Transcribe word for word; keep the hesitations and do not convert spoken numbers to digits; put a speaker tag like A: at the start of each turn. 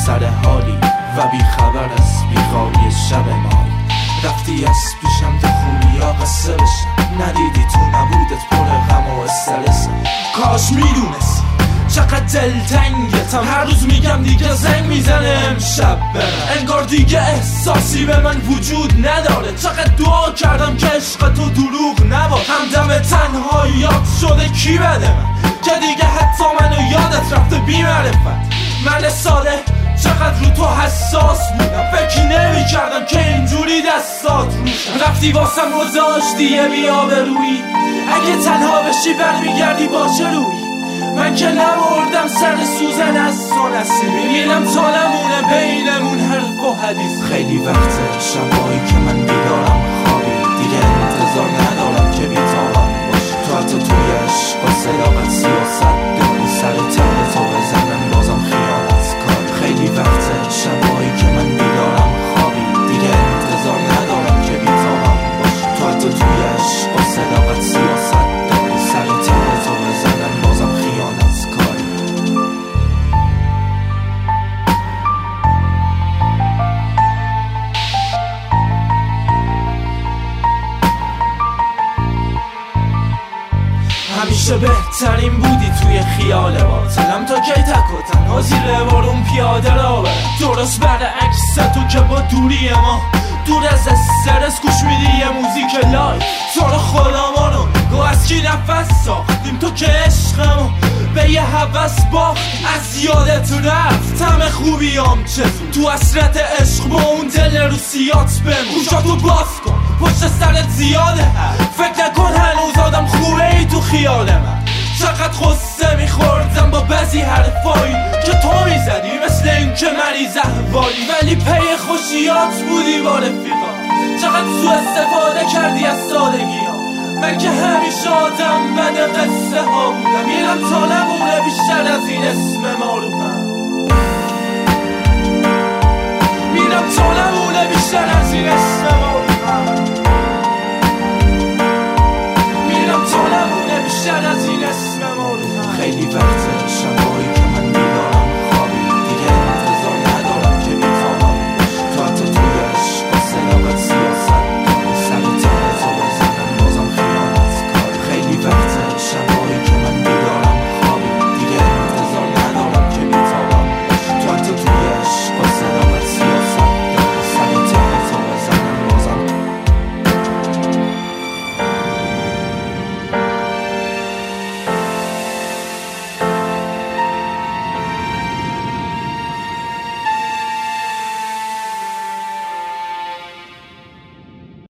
A: سر حالی و بیخبر از بیخوابی شب ما. رفتی از پیشم تا خوبی ها قصه بشم، ندیدی تو نبودت پر غم و استرسم. کاش میدونستی چقدر دلتنگتم، هر روز میگم دیگه زنگ میزنه امشب برم. انگار دیگه احساسی به من وجود نداره. چقدر دعا کردم که عشق تو دروغ نباد. همدم تنهاییات شده کی بده من، که دیگه حتی منو یادت رفته بی معرفت. من ساده چقدر رو تو حساس بودم، فکر نمی کردم که اینجوری دستات روشم. رفتی واسم گذاشتی یه بی‌آبرویی، اگه تنها بشی برمیگردی با چه رویی؟ من که نمردم سر سوزن از تو نصیبی، میرم تا نمونه بینمون حرف و حدیث. خیلی وقته شبایی که من بیدارم خوابی، دیگه انتظار ندارم که بی‌تابم باشی. تو حتی توی عشق با صداقت سیاست داری، سر ته تو بزنم بازم خیانت کار. خیلی وقته شبایی که من بیدارم خوابی، دیگه انتظار ندارم که بی‌تابم باشی. تو حتی توی عشق با صداقت سیاست داری، سر ته تو بزنم بازم خیانت کار. همیشه بهترین بودی توی خیال باطلم، تا کی تک و تنها زیر بارون پیاده را برم. درست برعکس تو که با دوری ما دور از استرس گوش میدی یه موزیک لایو. تو رو خدا ما رو گو از کی نفس ساختیم، تو که عشقمو به یه هوس باخت. از یادت رفت تم خوبیام چزون، تو حسرت عشق با اون دل روسیات بمون. گوشاتو باز کن پشت سرت زیاده، فکر نکن هنوز آدم خوبه ای تو خیال من. چقدر غصه میخوردم با بعضی حرفایی که تو میزدی، مثل این که مریض احوالی، ولی پی خوشیات بودی با رفیقا. چقدر سوء استفاده کردی از سادگی ها، من که همیشه آدم بد قصه ها بودم. میرم تا نمونه بیشتر از این اسم معروفم، میرم تا نمونه بیشتر از این اسم